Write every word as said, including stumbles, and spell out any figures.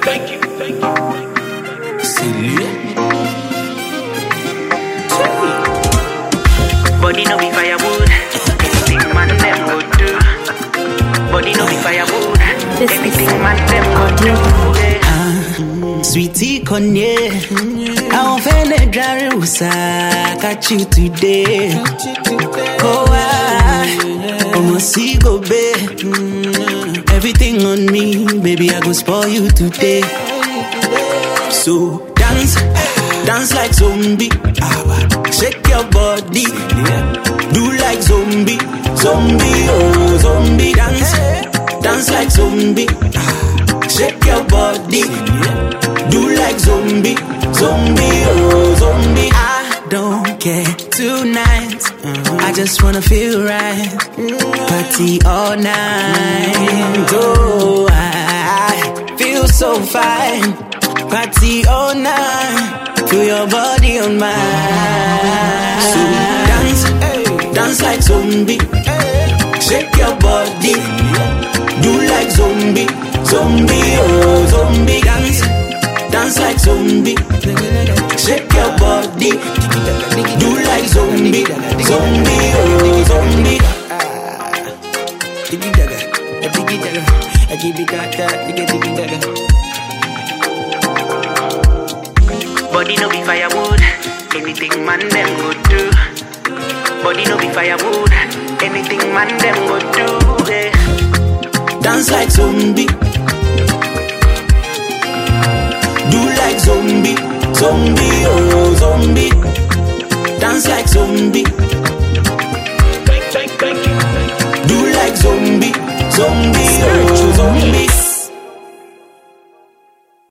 thank you, thank you. See Body no be firewood. Anything man them go do. Body no be firewood. Anything man them go do. Ah, sweetie Kanye, I won't find a dry usa. Catch you today. Oh I, almost see go babe. Everything on me, baby I go spoil you today. So dance, dance like zombie. Shake your body, do like zombie, zombie, oh zombie. Dance, dance like zombie. Shake your body, do like zombie, zombie, oh zombie. I don't care tonight, I just wanna feel right. Party all night, oh I feel so fine. Party all night. Feel your body on mine. So dance, hey, dance like zombie. Hey, shake your body, do like zombie, zombie, oh zombie. Dance, dance like zombie. Shake your body, do like zombie, zombie, oh zombie. Diggy dagger, diggy dagger, I keep it that, diggy diggy dagger. Body no be firewood, anything man them go do. Body no be firewood, anything man them go do. Yeah. Dance like zombie, do like zombie, zombie, oh zombie. Dance like zombie, thank, thank, thank you. Do like zombie, zombie, oh zombie.